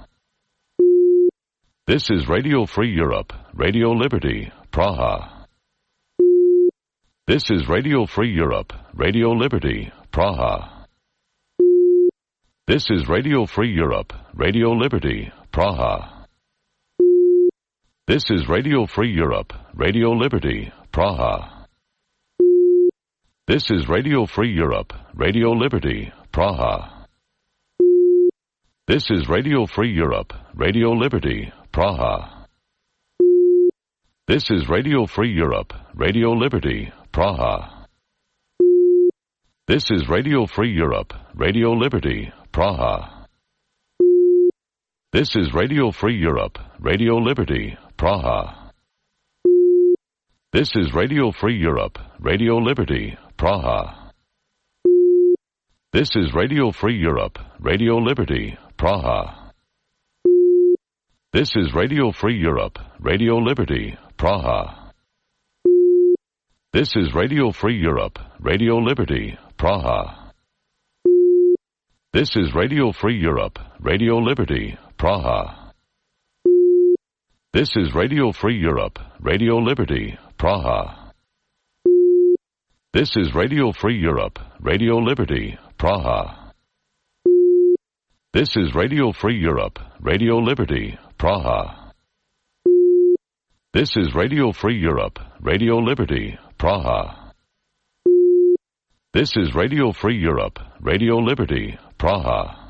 A: This is Radio Free Europe, Radio Liberty, Praha. This is Radio Free Europe, Radio Liberty, Praha. This is Radio Free Europe, Radio Liberty, Praha. This is Radio Free Europe, Radio Liberty, Praha. This is Radio Free Europe, Radio Liberty, Praha. This is Radio Free Europe, Radio Liberty, Praha. This is Radio Free Europe, Radio Liberty, Praha. This is Radio Free Europe, Radio Liberty, Praha. This is Radio Free Europe, Radio Liberty, Praha. This is Radio Free Europe, Radio Liberty, Praha. This is Radio Free Europe, Radio Liberty, Praha. This is Radio Free Europe, Radio Liberty, Praha. This is Radio Free Europe, Radio Liberty, Praha. This is Radio Free Europe, Radio Liberty, Praha. This is Radio Free Europe, Radio Liberty, Praha. This is Radio Free Europe, Radio Liberty, Praha. This is Radio Free Europe, Radio Liberty, Praha. This is Radio Free Europe, Radio Liberty, Praha. This is Radio Free Europe, Radio Liberty, Praha.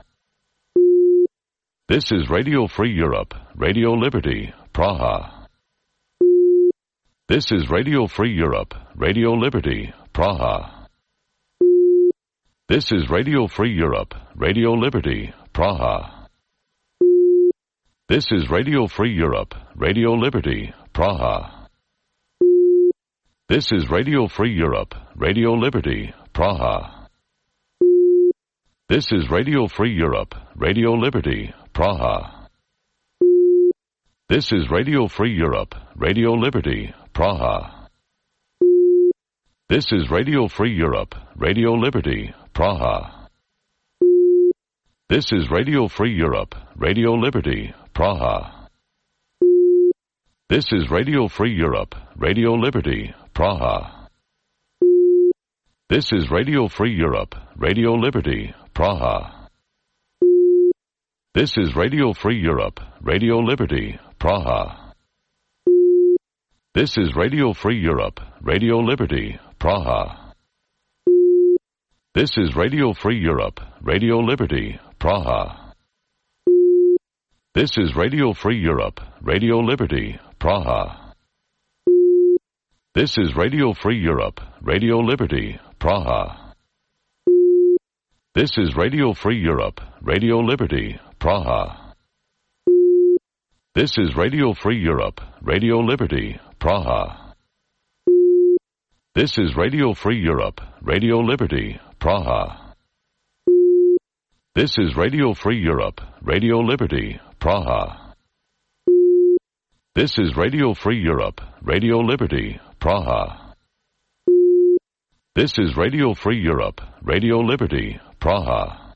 A: This is Radio Free Europe, Radio Liberty, Praha. This is Radio Free Europe, Radio Liberty, Praha. This is Radio Free Europe, Radio Liberty, Praha. This is Radio Free Europe, Radio Liberty, Praha. This is Radio Free Europe, Radio Liberty, Praha. This is Radio Free Europe, Radio Liberty, Praha. This is Radio Free Europe, Radio Liberty, Praha. This is Radio Free Europe, Radio Liberty, Praha. This is Radio Free Europe, Radio Liberty, Praha. This is Radio Free Europe, Radio Liberty, Praha. This is Radio Free Europe, Radio Liberty, Praha. This is Radio Free Europe, Radio Liberty, Praha. This is Radio Free Europe, Radio Liberty, Praha. This is Radio Free Europe, Radio Liberty, Praha. This is Radio Free Europe, Radio Liberty, Praha. This is Radio Free Europe, Radio Liberty, Praha. This is Radio Free Europe, Radio Liberty, Praha. This is Radio Free Europe, Radio Liberty, Praha. This is Radio Free Europe, Radio Liberty, Praha. This is Radio Free Europe, Radio Liberty, Praha. This is Radio Free Europe, Radio Liberty, Praha. This is Radio Free Europe, Radio Liberty, Praha.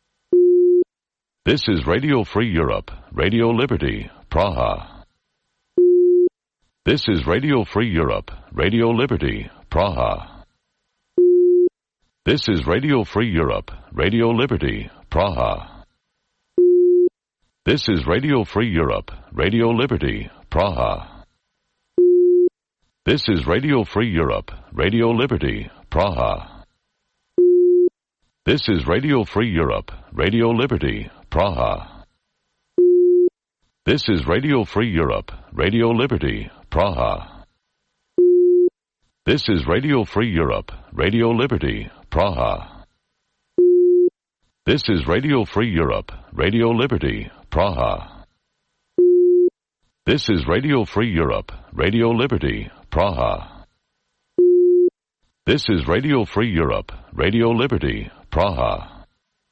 A: This is Radio Free Europe, Radio Liberty, Praha. This is Radio Free Europe, Radio Liberty, Praha. This is Radio Free Europe, Radio Liberty, Praha. This is Radio Free Europe, Radio Liberty, Praha. This is Radio Free Europe, Radio Liberty, Praha. This is Radio Free Europe, Radio Liberty, Praha. This is Radio Free Europe, Radio Liberty, Praha. This is Radio Free Europe, Radio Liberty, Praha. This is Radio Free Europe, Radio Liberty, Praha. This is Radio Free Europe, Radio Liberty, Praha. This is Radio Free Europe, Radio Liberty, Praha.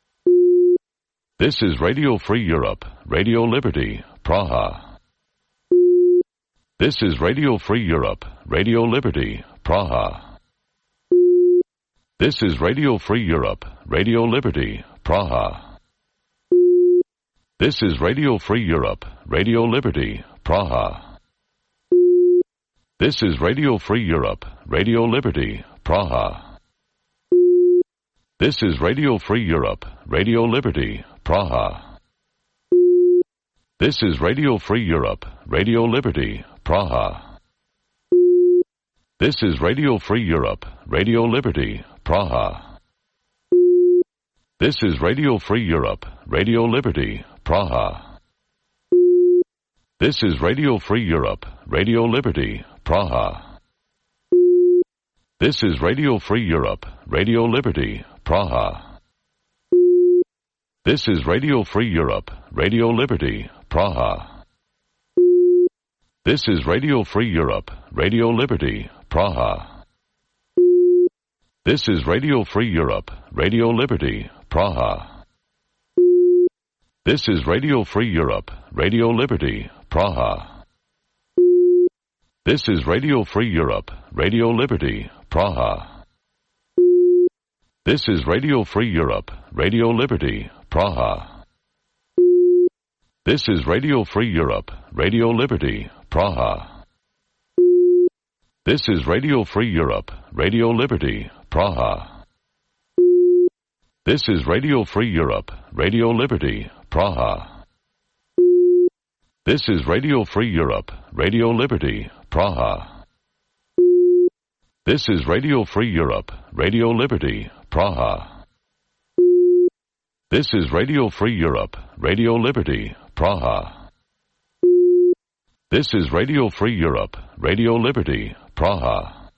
A: This is Radio Free Europe, Radio Liberty, Praha. This is Radio Free Europe, Radio Liberty, Praha. This is Radio Free Europe, Radio Liberty, Praha. This is Radio Free Europe, Radio Liberty, Praha. This is Radio Free Europe, Radio Liberty, Praha. This is Radio Free Europe, Radio Liberty, Praha. This is Radio Free Europe, Radio Liberty, Praha. This is Radio Free Europe, Radio Liberty, Praha. This is Radio Free Europe, Radio Liberty, Praha. This is Radio Free Europe, Radio Liberty, Praha. This is Radio Free Europe, Radio Liberty, Praha. This is Radio Free Europe, Radio Liberty, Praha. This is Radio Free Europe, Radio Liberty, Praha. This is Radio Free Europe, Radio Liberty, Praha. This is Radio Free Europe, Radio Liberty, Praha. This is Radio Free Europe, Radio Liberty, Praha. This is Radio Free Europe, Radio Liberty, Praha. This is Radio Free Europe, Radio Liberty, Praha. This is Radio Free Europe, Radio Liberty, Praha. This is Radio Free Europe, Radio Liberty, Praha. This is Radio Free Europe, Radio Liberty, Praha. This is Radio Free Europe, Radio Liberty, Praha. This is Radio Free Europe, Radio Liberty, Praha. This is Radio Free Europe, Radio Liberty, Praha.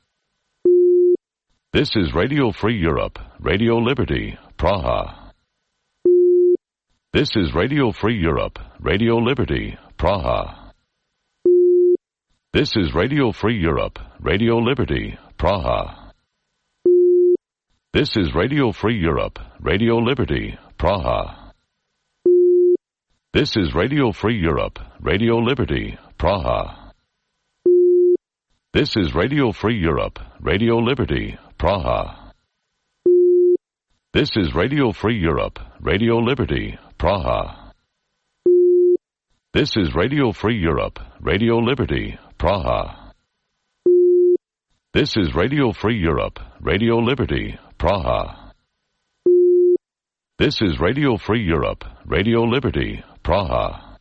A: This is Radio Free Europe, Radio Liberty, Praha. This is Radio Free Europe, Radio Liberty, Praha. This is Radio Free Europe, Radio Liberty, Praha. This is Radio Free Europe, Radio Liberty, Praha. This is Radio Free Europe, Radio Liberty, Praha. This is Radio Free Europe, Radio Liberty, Praha. This is Radio Free Europe, Radio Liberty, Praha. This is Radio Free Europe, Radio Liberty, Praha. This is Radio Free Europe, Radio Liberty, Praha. This is Radio Free Europe, Radio Liberty, Praha.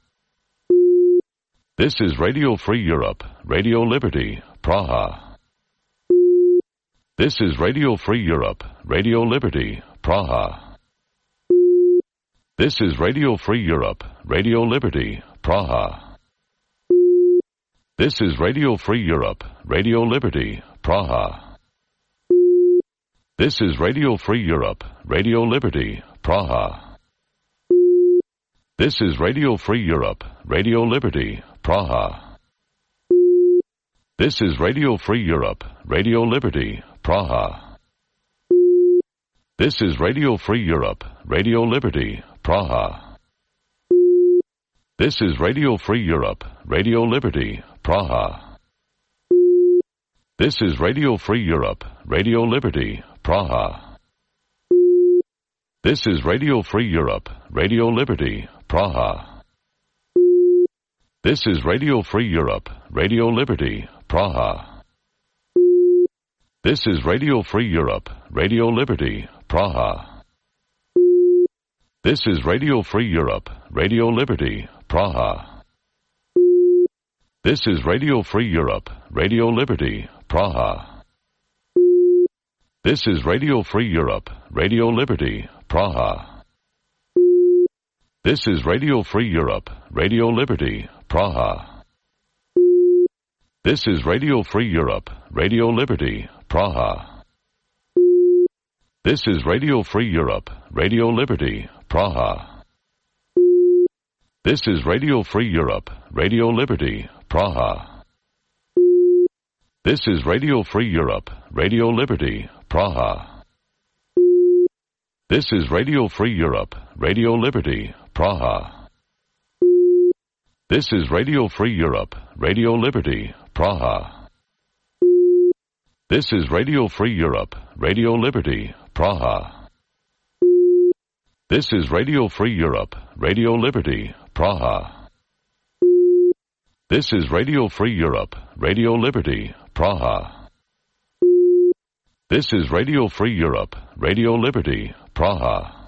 A: This is Radio Free Europe, Radio Liberty, Praha. This is Radio Free Europe, Radio Liberty, Praha. This is Radio Free Europe, Radio Liberty, Praha. This is Radio Free Europe, Radio Liberty, Praha. This is Radio Free Europe, Radio Liberty, Praha. This is Radio Free Europe, Radio Liberty, Praha. This is Radio Free Europe, Radio Liberty, Praha. This is Radio Free Europe, Radio Liberty, Praha. This is Radio Free Europe, Radio Liberty, Praha. This is Radio Free Europe, Radio Liberty, Praha. This is Radio Free Europe, Radio Liberty, Praha. This is Radio Free Europe, Radio Liberty, Praha. This is Radio Free Europe, Radio Liberty, Praha. This is Radio Free Europe, Radio Liberty, Praha. This is Radio Free Europe, Radio Liberty, Praha. This is Radio Free Europe, Radio Liberty, Praha. This is Radio Free Europe, Radio Liberty, Praha. This is Radio Free Europe, Radio Liberty, Praha. This is Radio Free Europe, Radio Liberty, Praha. This is Radio Free Europe, Radio Liberty, Praha. This is Radio Free Europe, Radio Liberty, Praha. This is Radio Free Europe, Radio Liberty, Praha. This is Radio Free Europe, Radio Liberty, Praha. This is Radio Free Europe, Radio Liberty, Praha. This is Radio Free Europe, Radio Liberty, Praha. This is Radio Free Europe, Radio Liberty, Praha. This is Radio Free Europe, Radio Liberty, Praha.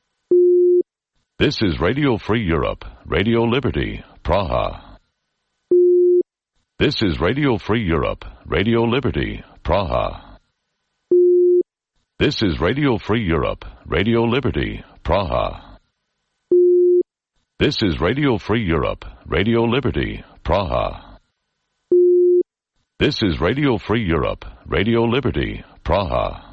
A: This is Radio Free Europe, Radio Liberty, Praha. This is Radio Free Europe, Radio Liberty, Praha. This is Radio Free Europe, Radio Liberty, Praha. This is Radio Free Europe, Radio Liberty, Praha. This is Radio Free Europe, Radio Liberty, Praha.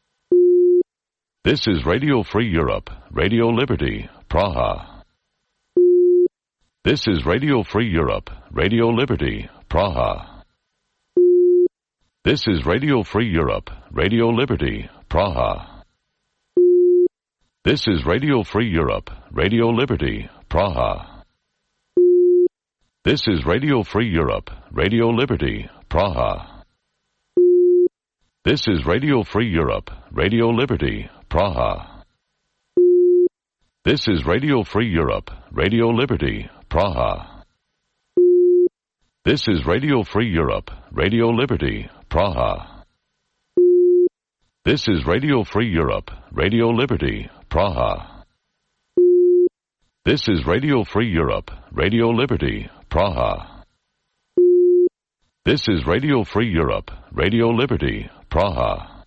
A: This is Radio Free Europe, Radio Liberty, Praha. This is Radio Free Europe, Radio Liberty, Praha. This is Radio Free Europe, Radio Liberty, Praha. This is Radio Free Europe, Radio Liberty, Praha. This is Radio Free Europe, Radio Liberty, Praha. This is Radio Free Europe, Radio Liberty, Praha. This is Radio Free Europe, Radio Liberty, Praha. This is Radio Free Europe, Radio Liberty, Praha. This is Radio Free Europe, Radio Liberty, Praha. This is Radio Free Europe, Radio Liberty, Praha. This is Radio Free Europe, Radio Liberty, Praha.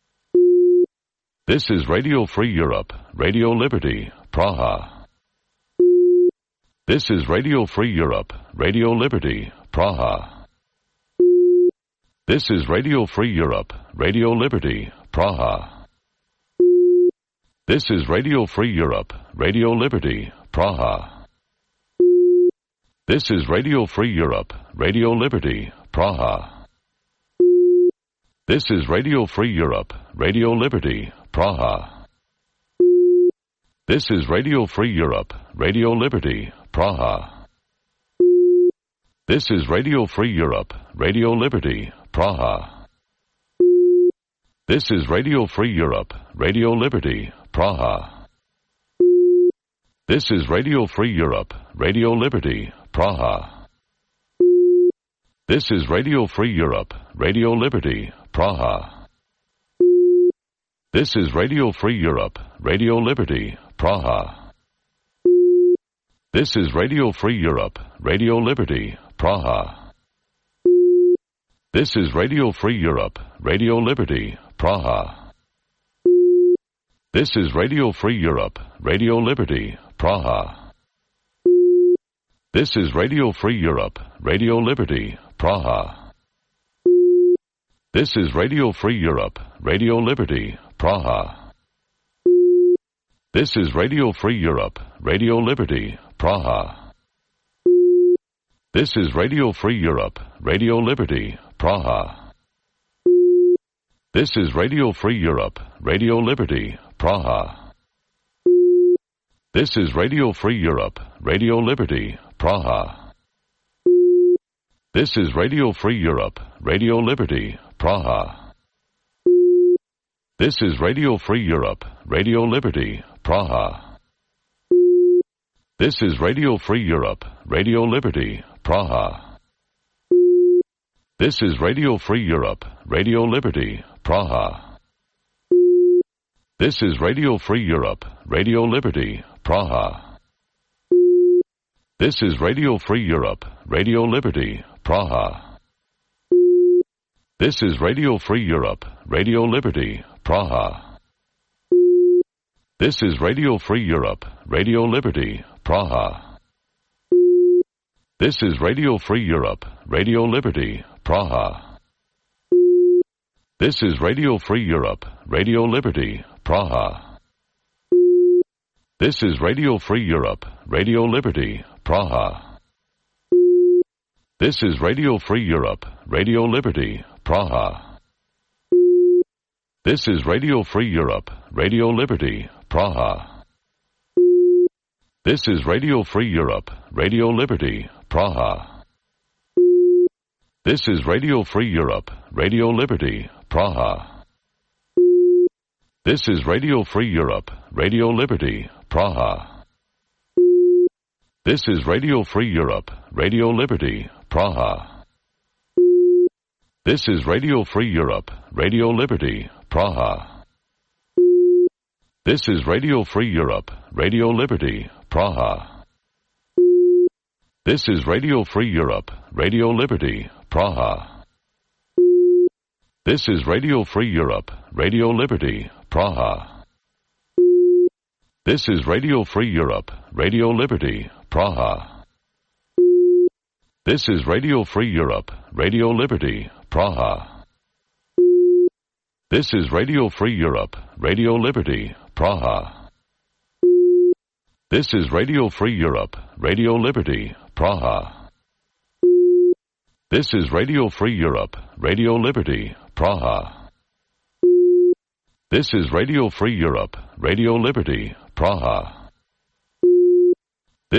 A: This is Radio Free Europe, Radio Liberty, Praha. This is Radio Free Europe, Radio Liberty, Praha. This is Radio Free Europe, Radio Liberty, Praha. This is Radio Free Europe, Radio Liberty, Praha. This is Radio Free Europe, Radio Liberty, Praha. This is Radio Free Europe, Radio Liberty, Praha. This is Radio Free Europe, Radio Liberty, Praha. This is Radio Free Europe, Radio Liberty, Praha. This is Radio Free Europe, Radio Liberty, Praha. This is Radio Free Europe, Radio Liberty, Praha. This is Radio Free Europe, Radio Liberty, Praha. This is Radio Free Europe, Radio Liberty, Praha. This is Radio Free Europe, Radio Liberty, Praha. This is Radio Free Europe, Radio Liberty, Praha. This is Radio Free Europe, Radio Liberty, Praha. This is Radio Free Europe, Radio Liberty, Praha. This is Radio Free Europe, Radio Liberty, Praha. This is Radio Free Europe, Radio Liberty, Praha. This is Radio Free Europe, Radio Liberty, Praha. This is Radio Free Europe, Radio Liberty, Praha. This is Radio Free Europe, Radio Liberty, Praha. This is Radio Free Europe, Radio Liberty, Praha. This is Radio Free Europe, Radio Liberty, Praha. This is Radio Free Europe, Radio Liberty, Praha. This is Radio Free Europe, Radio Liberty, Praha. This is Radio Free Europe, Radio Liberty, Praha. This is Radio Free Europe, Radio Liberty, Praha. This is Radio Free Europe, Radio Liberty, Praha. This is Radio Free Europe, Radio Liberty, Praha. This is Radio Free Europe, Radio Liberty, Praha. This is Radio Free Europe, Radio Liberty, Praha. This is Radio Free Europe, Radio Liberty, Praha. This is Radio Free Europe, Radio Liberty, Praha. This is Radio Free Europe, Radio Liberty, Praha. This is Radio Free Europe, Radio Liberty, Praha. This is Radio Free Europe, Radio Liberty, Praha. This is Radio Free Europe, Radio Liberty, Praha. This is Radio Free Europe, Radio Liberty, Praha. This is Radio Free Europe, Radio Liberty, Praha. This is Radio Free Europe, Radio Liberty, Praha. This is Radio Free Europe, Radio Liberty, Praha. This is Radio Free Europe, Radio Liberty, Praha. This is Radio Free Europe, Radio Liberty, Praha. This is Radio Free Europe, Radio Liberty, Praha. This is Radio Free Europe, Radio Liberty, Praha. This is Radio Free Europe, Radio Liberty, Praha. This is Radio Free Europe, Radio Liberty, Praha. This is Radio Free Europe, Radio Liberty, Praha.